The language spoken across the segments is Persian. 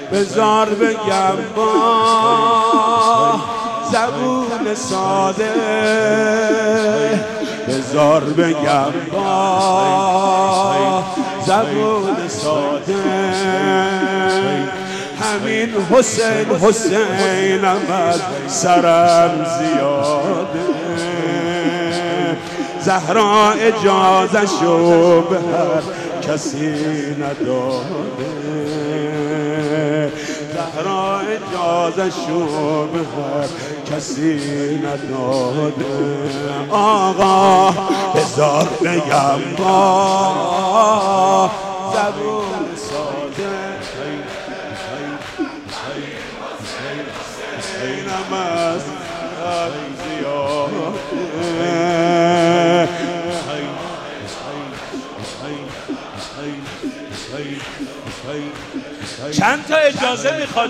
بذار بگم با زبون ساده، بذار بگم با زبون ساده، همین حسین حسینم از سرم زیاده، زهرا اجازه‌شو به هر کسی نداده، زهرا اجازه‌شو به هر کسی نداده. آقا بذار بگم با زبون ساده، حسینم از سرم زیاده، چند تا اجازه میخواد؟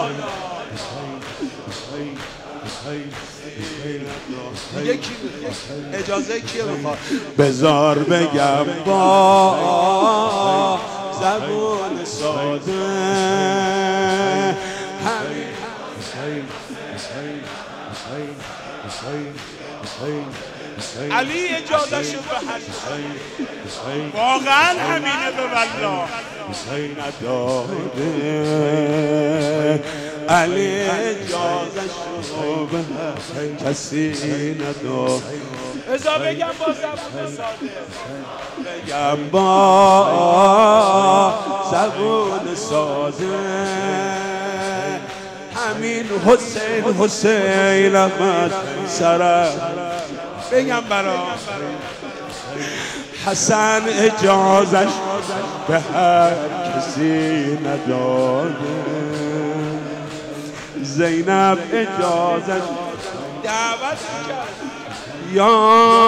دیگه کی اجازه کیه میخواد؟ بذار بگم با زبون ساده، علی اجازه شو به واقعا همینه به والله نداده، علی اجازه شو به کسی نداده. ازا بگم با زبون ساده، بگم با زبون ساده، همین حسین حسینم از سرم، بگم برا حسن اجازش به هر کسی نداده، زینب اجازش دعوت کرد، یا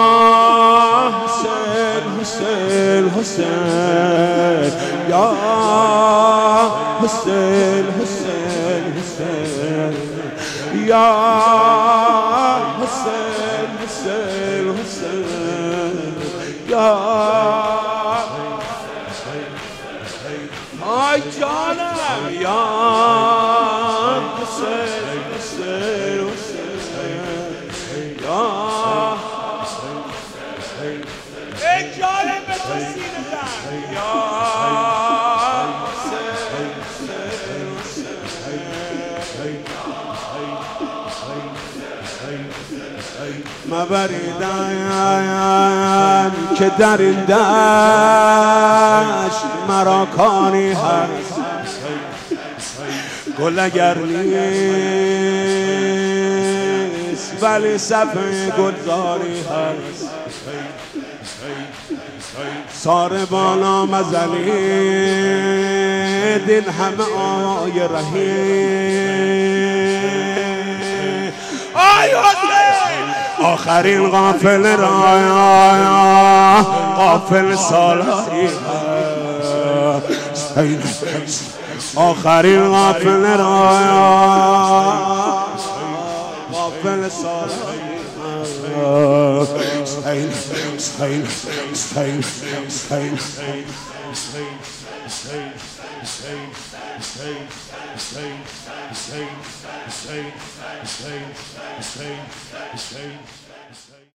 حسین حسین حسین، یا حسین حسین حسین، یا حسین حسین حسین، یا آی جانم، یا حسین حسین حسین، یا ای جانم به تو سینه زن، یا حسین حسین حسین، مبریدن که در این دشت مرا کاری هست، گل اگر نیست ولی صفحه گلزاری هست، سار بالا مزنید این همه آی رحیم، آی حسین آخرین قافله را قافل سالاری هست، آخرین قافله را قافل سالاری هست.